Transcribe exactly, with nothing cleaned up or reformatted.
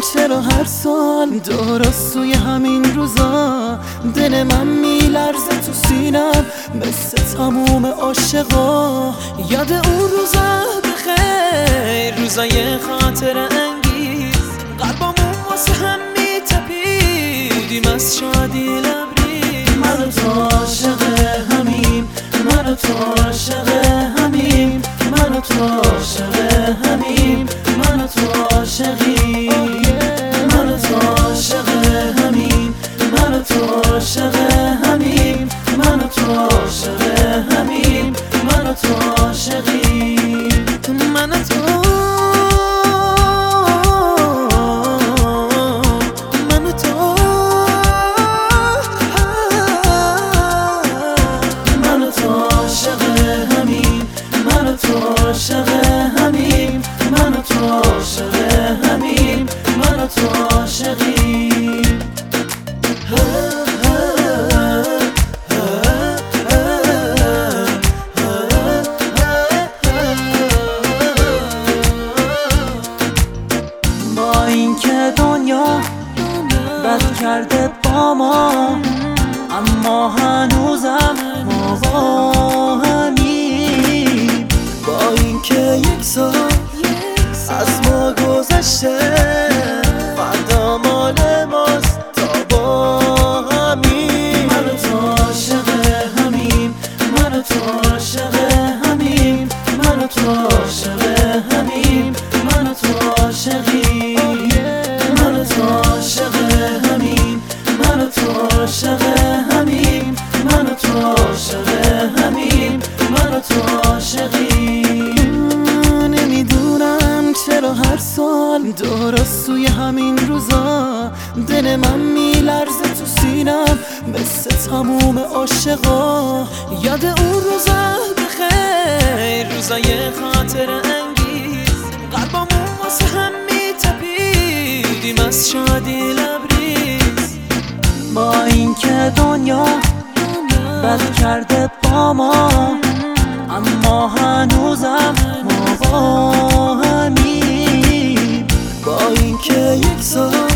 چرا هر سال درست توی همین روزا دل من میلرزه تو سینم مثل تموم عاشقا. یاد اون روزا بخیر، روزای خاطر انگیز، قلبمون واسه هم میتپید، بودیم از شادی لبریز. من و تو عاشق همیم، من و تو عاشق همیم، من و تو عاشق همیم، من و تو عاشقیم، من و تو عاشق همیم، من و تو عاشق همیم، من و تو عاشق همیم، من و تو عاشقیم، من و تو عاشق همیم، من و تو عاشق همیم، من و تو عاشقیم. با اینکه دنیا بد کرده با ما، اما هنوزم ما با همیم. با اینکه یک سال از ما گذشته، فردا مال ماست تا با همیم. من و تو عاشق همیم، من و تو عاشق همیم، من و تو عاشق همیم، من و تو عاشقیم، من و تو عاشق همیم، من و تو عاشق همیم، من و تو عاشق همیم، من و تو عاشقیم. نمیدونم چرا هر سال درست توی همین روزا دل من میلرزه تو سینم مثل تموم عاشقا. یاد اون روزا بخیر، روزای خاطر انگیز، قلبمون واسه هم میتپید، بودیم از شادی لبریز. با اینکه دنیا بد کرده با ما، اما هنوزم ما با همیم. با اینکه یک سال